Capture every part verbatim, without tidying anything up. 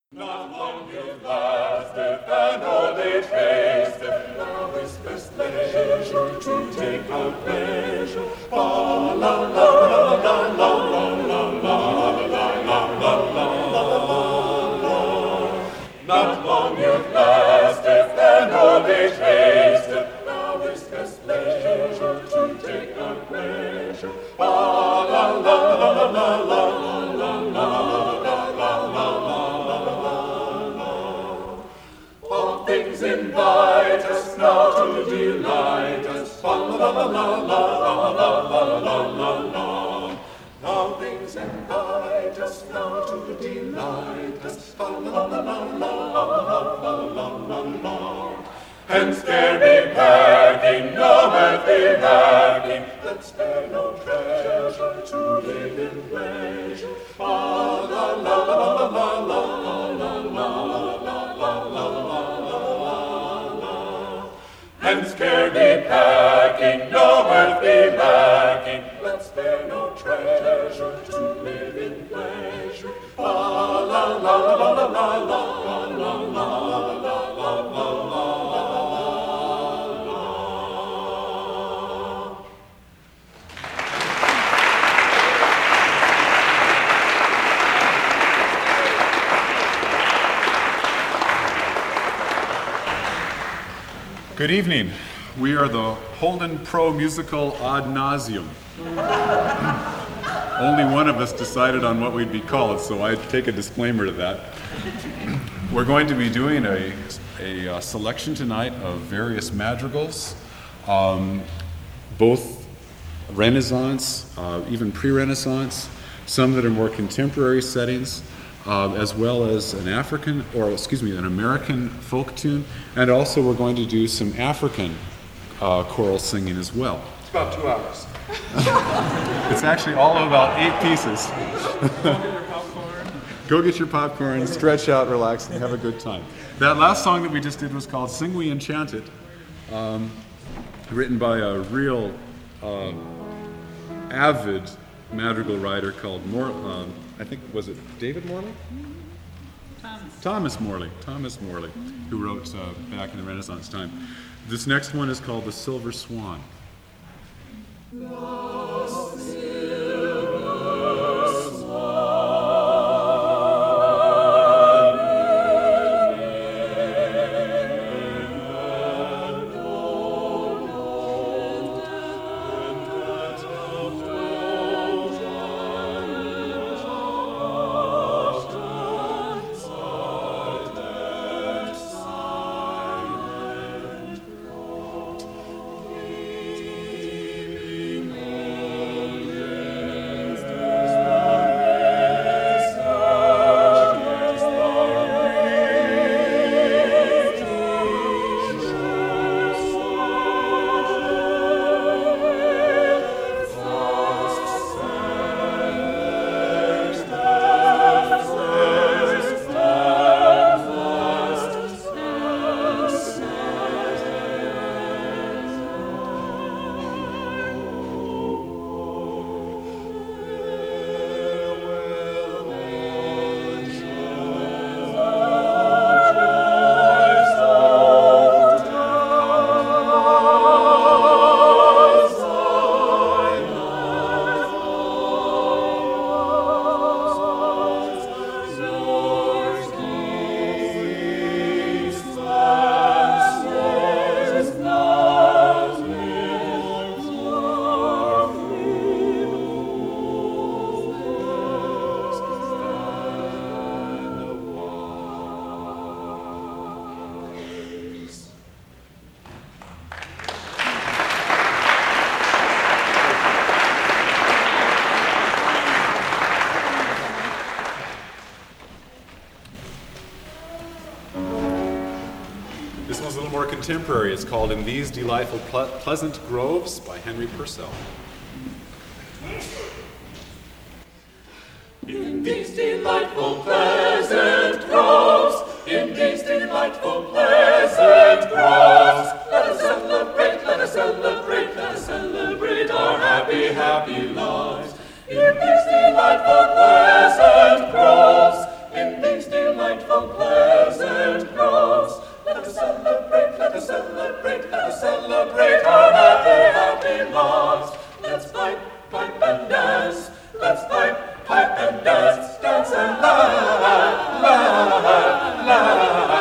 Not long you've lasted, and old age hasted. Now is best leisure to take our pleasure. La la la la la la la la la la la la la. Not long you've lasted, and old age hasted. Now is best leisure to take our pleasure. La la la la la la la la la. Things invite us now to delight us. La la la la la la la la la la. Now things invite us now to delight us. La la la la la la la la la. And spare me packing, no earthly lacking. Let's spare no treasure to live in pleasure. La la la la la la la la la la la. And spare me packing, no earthly lacking. Let's spare no treasure to live in pleasure. La la la la la la la la la la la la. Good evening. We are the Holden Pro Musical Ad Nauseum. Only one of us decided on what we'd be called, so I take a disclaimer to that. We're going to be doing a, a, a selection tonight of various madrigals, um, both Renaissance, uh, even pre-Renaissance, some that are more contemporary settings, Uh, as well as an African, or excuse me, an American folk tune, and also we're going to do some African uh, choral singing as well. It's about two hours. It's actually all of about eight pieces. Go get your popcorn. Go get your popcorn, stretch out, relax, and have a good time. That last song that we just did was called Sing We Enchanted, um, written by a real uh, avid madrigal writer called Mor- um, I think, was it David Morley? Thomas. Thomas Morley. Thomas Morley, who wrote uh, back in the Renaissance time. This next one is called The Silver Swan. This one's a little more contemporary. It's called In These Delightful Ple- Pleasant Groves by Henry Purcell. In these delightful pleasant groves, in these delightful pleasant groves, let us celebrate, let us celebrate, let us celebrate our happy, happy lives. In these delightful pleasant groves, in these delightful Let's celebrate our happy, happy loves. Let's pipe, pipe and dance. Let's pipe, pipe and dance. Dance and laugh, laugh, laugh.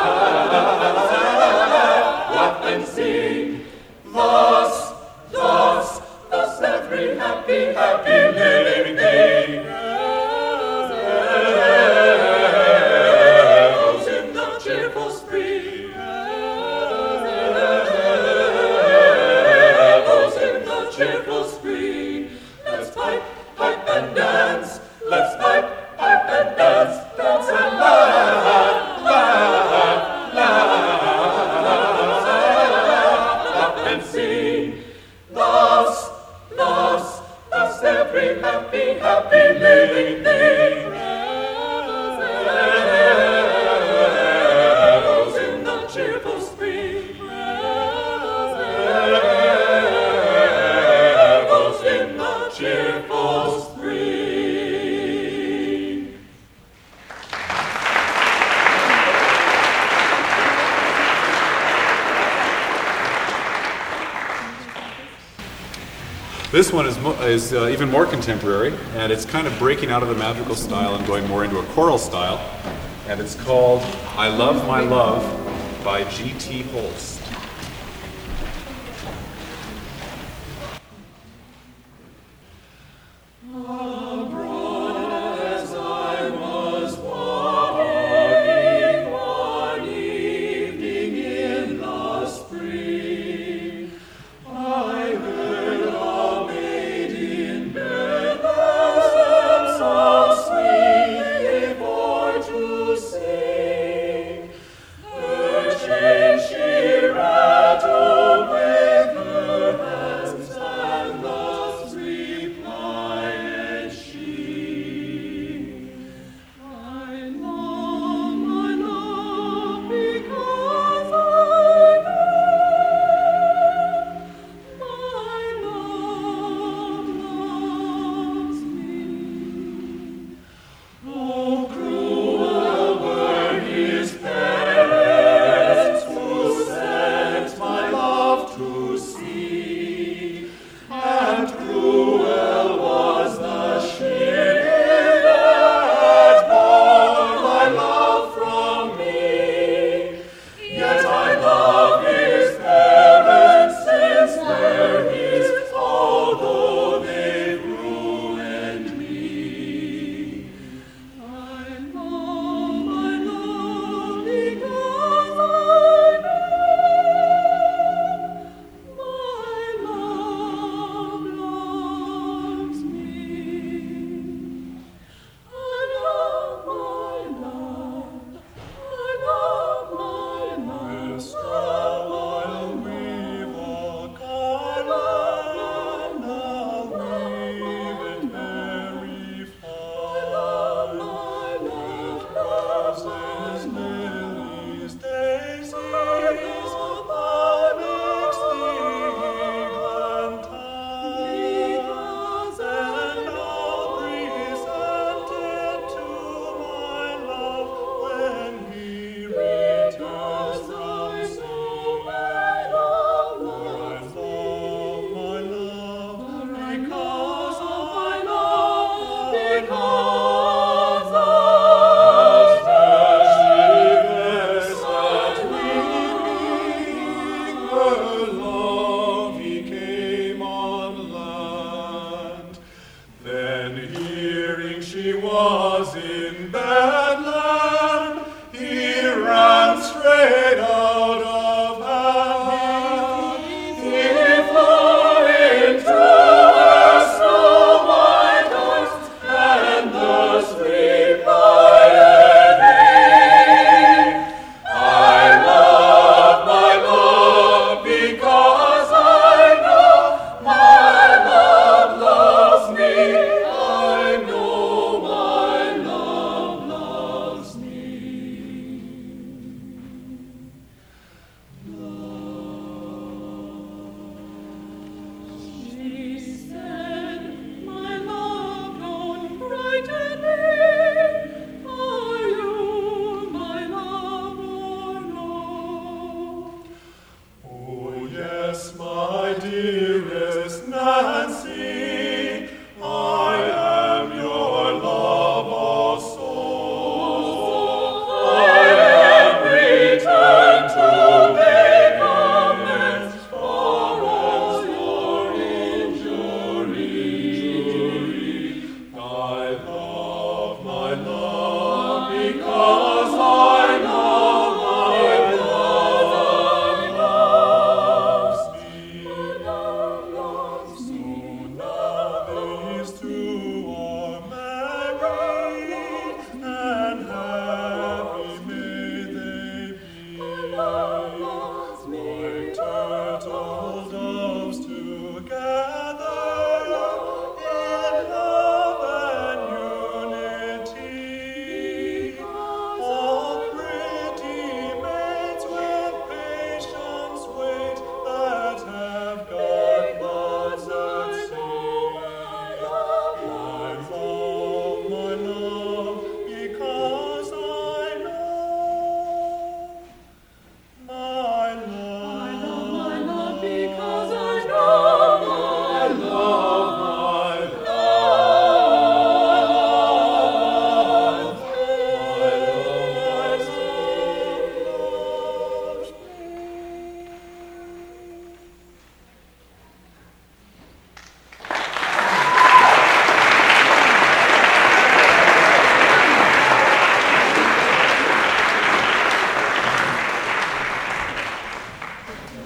Laugh and sing. Thus, thus, thus every happy, happy living thing goes in the cheerful spring. Goes in the cheerful spring. Let's pipe, pipe and dance. Let's pipe, pipe and dance. Dance and laugh, laugh, laugh. Laugh and sing. Thus, thus, thus every happy, happy living thing goes in the cheerful spring. Goes in the cheerful spring. This one is, mo- is uh, even more contemporary, and it's kind of breaking out of the madrigal style and going more into a choral style. And it's called I Love My Love by G T Holst. As I was walking one evening in the spring, I heard a maiden bird that so sweet for to sing. Her chain she rattled with her hands, and thus replied she, I love my love because I know my love loves me. Oh, cruel were his parents who sent my love to sea, and cruel was the ship that bore my love from me. Yet I love his parents since they're his, although they've ruined me. I love my love because I know my love loves me. I love my love. I love my love. While we walk alone, now we've been very far. I love my love. Roses, lilies, daisies, the next England time, and all presented to my love when he returns from sea. I love my love because of my love, because of shivers that weeping her love he came on land. Then hearing she was in bad land, he ran straight out of hand. He flew into her snow white arms, and thus replied he, I love my love because I know my love loves me. I know my love loves me.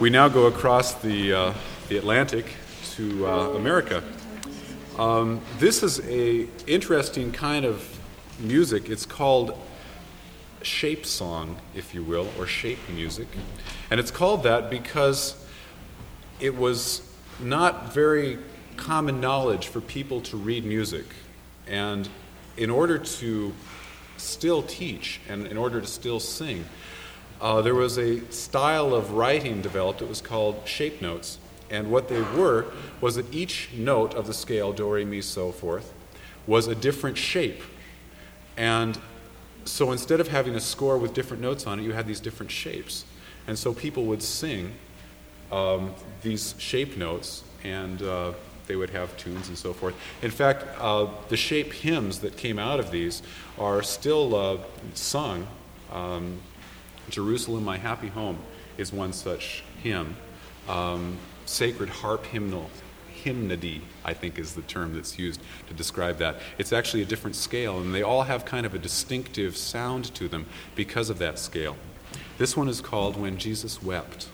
we now go across the, uh, the Atlantic to uh, America. Um, this is a interesting kind of music. It's called shape song, if you will, or shape music. And it's called that because it was not very common knowledge for people to read music. And in order to still teach and in order to still sing, uh, there was a style of writing developed. It was called shape notes. And what they were was that each note of the scale, do, re, mi, so forth, was a different shape. And so instead of having a score with different notes on it, you had these different shapes. And so people would sing um, these shape notes, and uh, they would have tunes and so forth. In fact, uh, the shape hymns that came out of these are still uh, sung. Um, Jerusalem, My Happy Home is one such hymn. Um, Sacred Harp Hymnal, hymnody, I think is the term that's used to describe that. It's actually a different scale, and they all have kind of a distinctive sound to them because of that scale. This one is called When Jesus Wept.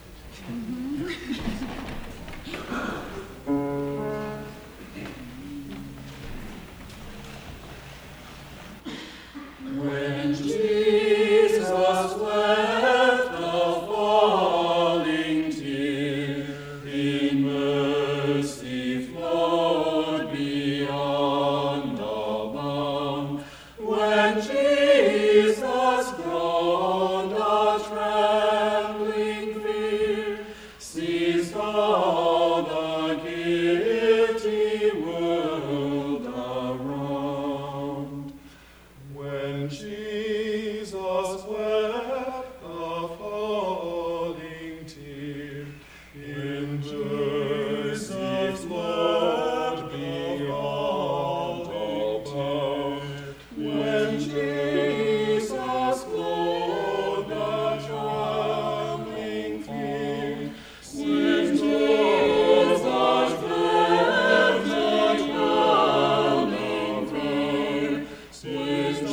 When Jesus wept a falling tear, in mercy flowed beyond all bound. When Jesus groaned a trembling fear, seized all the guilty world around. When Jesus wept a falling tear, in mercy flowed beyond all bound. When Jesus flowed a trembling fear, when Jesus wept a trembling fear, when Jesus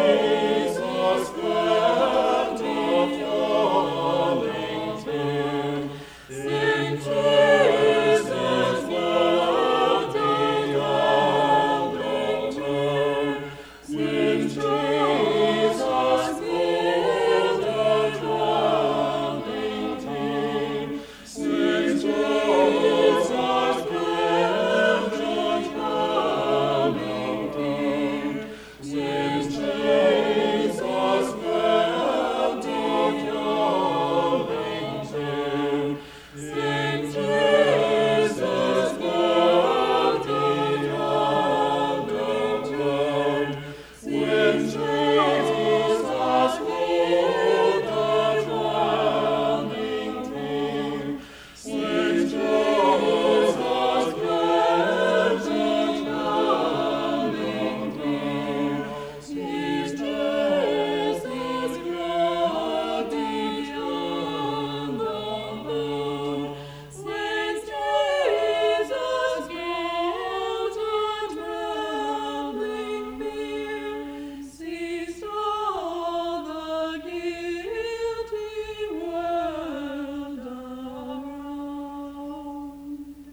wept a falling tear, when Jesus wept beyond all time, when Jesus flowed a trembling tear, when Jesus wept a trembling tear, when Jesus wept a falling tear, when Jesus wept beyond all time, when Jesus flowed a trembling tear, when Jesus wept a trembling tear, sees Jesus grow beyond all bound. When Jesus grows a trembling fear, sees all the guilty world around.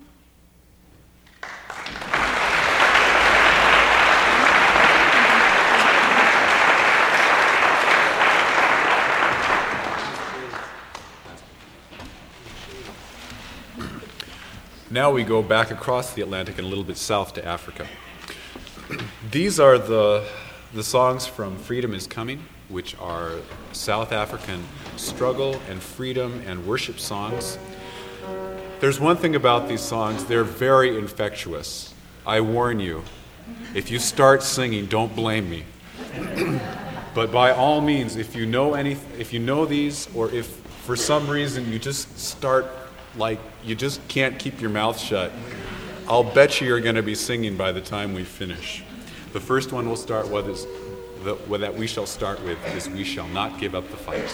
Now we go back across the Atlantic and a little bit south to Africa. These are the, the songs from Freedom is Coming, which are South African struggle and freedom and worship songs. There's one thing about these songs, they're very infectious. I warn you, if you start singing, don't blame me. But by all means, if you know any, if you know these, or if for some reason you just start like you just can't keep your mouth shut, I'll bet you you're going to be singing by the time we finish. The first one we'll start with is the, well, that we shall start with is "We Shall Not Give Up the Fight."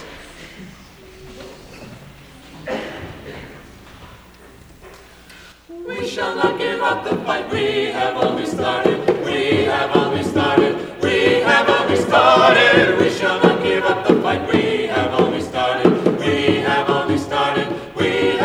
We shall not give up the fight. We have only started. We have only started. We have only started. We shall not give up the fight. We have only started. We have only started. We have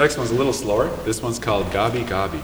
next one's a little slower. This one's called Gabi Gabi.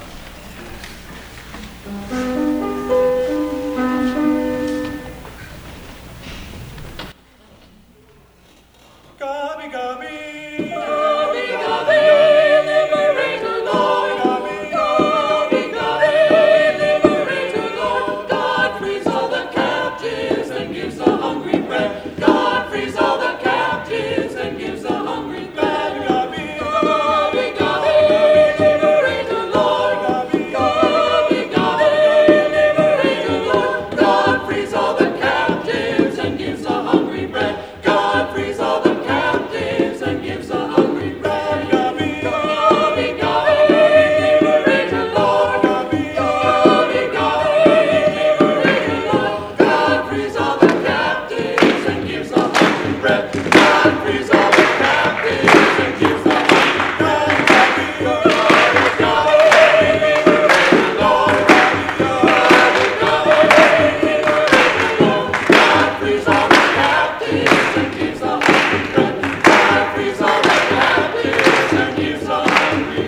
Gabi, Gabi. Gabi, Gabi, liberator, Lord. Gabi, Gabi, liberator, Lord. God frees all the captives and gives the hungry bread. God frees all the captives and gives the hungry bread. Gabi, Gabi, Gabi, liberator, Lord. Gabi, Gabi, liberator, Lord. God frees all the captives and gives the hungry bread. God frees all the captives and gives the hungry bread. Gabi, Gabi, Gabi, liberator, Lord. Gabi, Gabi, liberator, Lord. God frees all the captives and gives the hungry bread. God frees all the captives and gives the hungry bread. Gabi, Gabi, liberator, Lord. Gabi, Gabi, liberator, Lord. God frees all the captives and gives the hungry bread. God frees all the captives and gives the hungry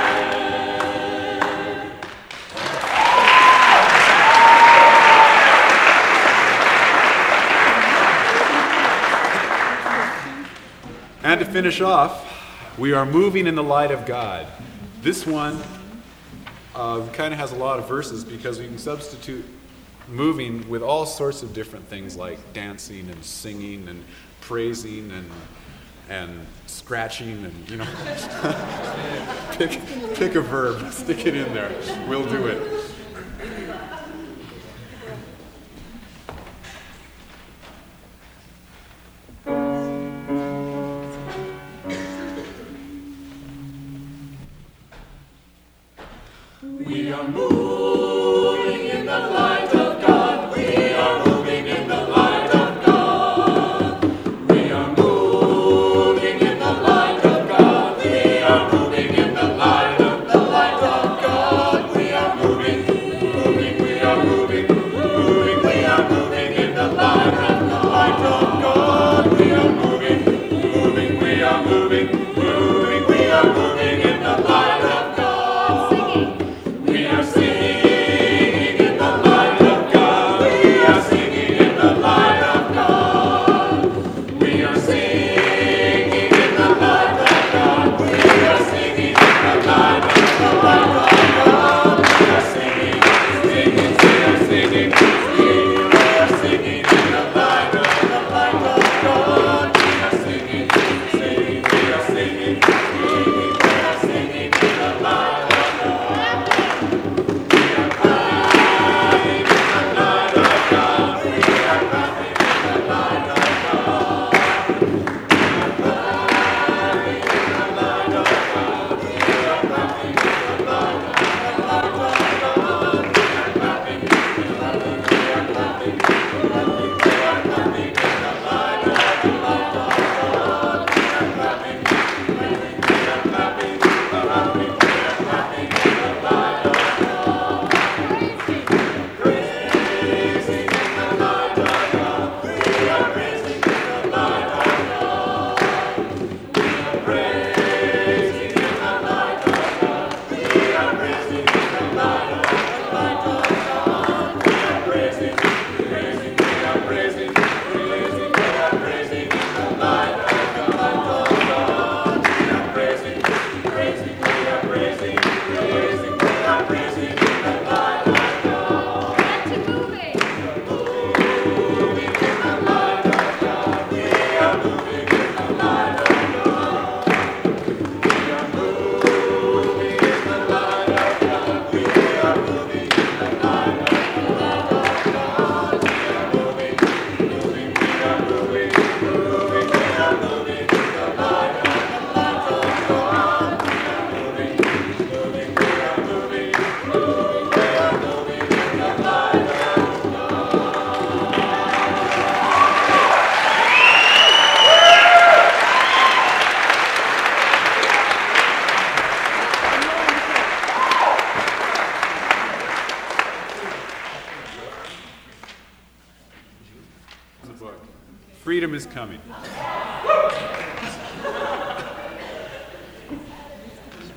bread. And to finish off, we are moving in the light of God. This one uh, kind of has a lot of verses because we can substitute moving with all sorts of different things like dancing and singing and praising and and scratching and, you know, pick, pick a verb, stick it in there. We'll do it. We are moving in the light of God. We are moving in the light of God. We are moving in the light of God. We are moving in the light of the light of God. We are moving, moving, we are moving, moving, we are moving in the light of the light of God. We are moving, moving, we are moving, moving, we are moving in the light of God. We are singing in the light of God. We are singing in the light of God. We are singing in the light of God. We are singing in the light of the light of God. We are singing, singing, we are singing, singing. We are singing in the light of the light of God. We are singing, singing, we are singing, singing. We are singing in the light of Freedom is coming.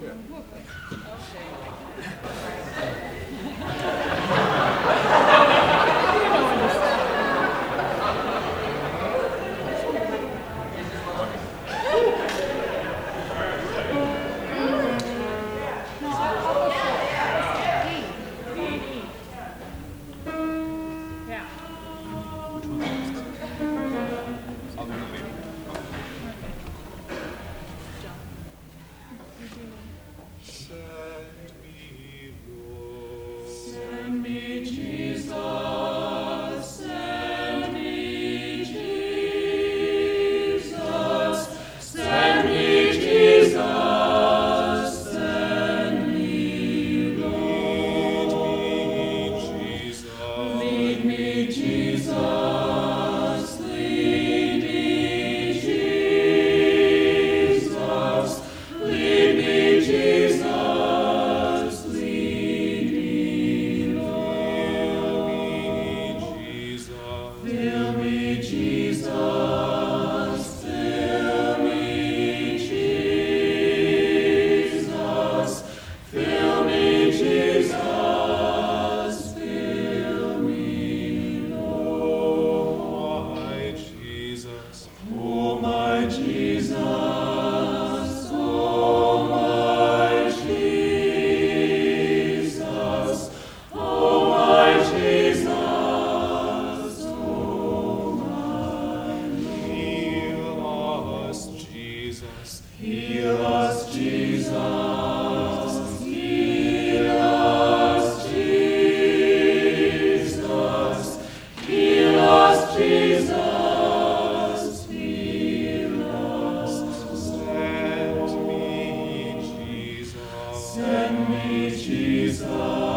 Yeah. I'll do the lead. Send me, Lord. Send me, Jesus. Send me, Jesus. Send me, Jesus. Send me, Lord. Lead me, Jesus. Lead me, Jesus. Lead me, Jesus. Lead me, Lord. Fill me, Jesus. Fill me, Jesus. Fill me, Jesus. Fill me, Lord. My Jesus. Oh, my Jesus. Oh, my Jesus. Oh, my Jesus. Oh, Heal us, Jesus. heal us, Jesus. Heal us, Jesus. Heal us, Jesus. Heal us. Send me, Jesus. Send me, Jesus.